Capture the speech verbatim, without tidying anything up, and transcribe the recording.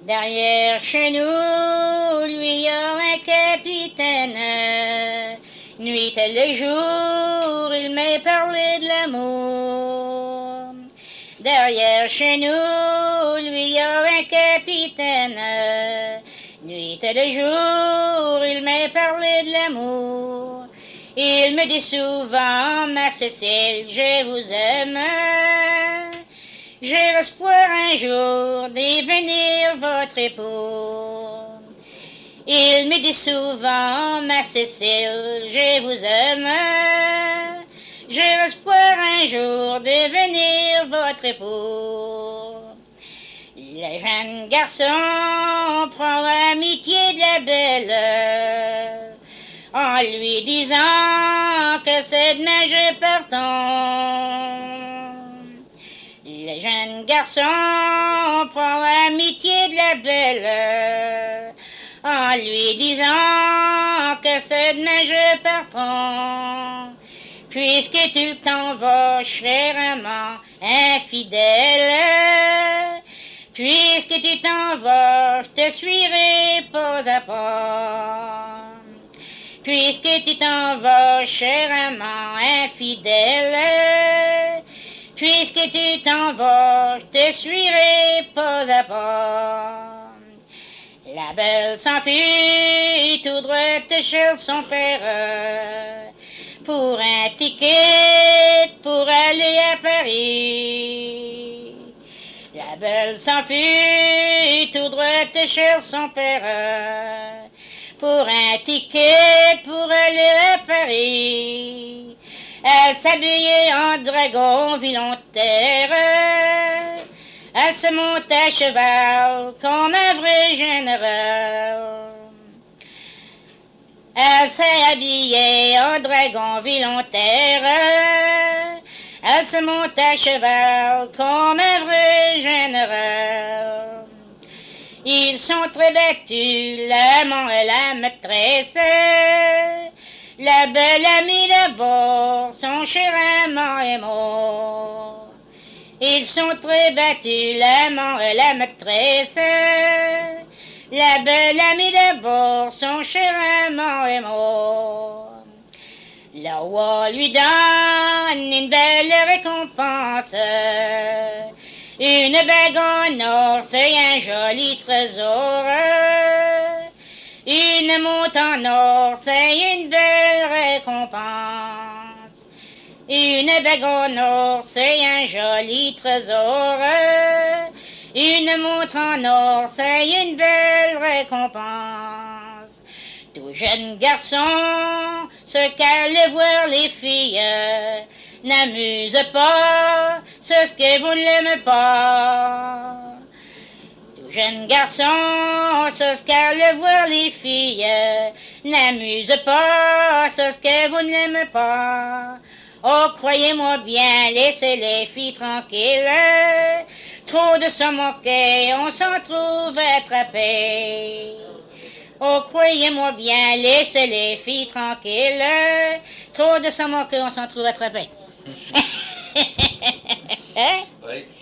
Derrière chez nous, lui y a un capitaine. Nuit et le jour, il m'a parlé de l'amour. Derrière chez nous, lui y a un capitaine. Nuit et le jour, il m'a parlé de l'amour. Il me dit souvent, ma Cécile, je vous aime. J'ai l'espoir un jour de devenir votre époux. Il me dit souvent, ma Cécile, je vous aime. J'ai l'espoir un jour de devenir votre époux. Le jeune garçon prend l'amitié de la belle en lui disant que c'est demain je partons. Le jeune garçon prend l'amitié de la belle en lui disant que c'est demain je partons. Puisque tu t'en vas, cher amant infidèle, puisque tu t'en vas, je te suivrai pas à pas. Puisque tu t'en vas, cher amant infidèle, puisque tu t'en vas, je te suivrai pas à pas. La belle s'enfuit tout droit chez son père pour un ticket pour aller à Paris. La belle s'enfuit tout droit chez son père pour un ticket pour aller à Paris. Elle s'habillait en dragon volontaire. Elle se monte à cheval comme un vrai général. Elle s'est habillée en dragon volontaire. Elle se monte à cheval comme un vrai général. Ils sont très battus, l'amant et la maîtresse. La belle amie d'abord, son cher amant est mort. Ils sont très battus, l'amant et la maîtresse. La belle amie d'abord, son cher amant est mort. Le roi lui donne une belle récompense. Une bague en or, c'est un joli trésor. Une montre en or, c'est une belle récompense. Une bague en or, c'est un joli trésor. Une montre en or, c'est une belle récompense. Tout jeune garçon, ce qu'allez voir les filles, n'amuse pas, c'est ce que vous ne l'aimez pas. Tout jeune garçon, c'est ce qu'allez voir les filles, n'amuse pas, c'est ce que vous ne l'aimez pas. Oh, croyez-moi bien, laissez les filles tranquilles. Trop de se moquer, on s'en trouve attrapé. Oh, croyez-moi bien, laissez les filles tranquilles. Trop de se moquer, on s'en trouve attrapé. Hein? Oui.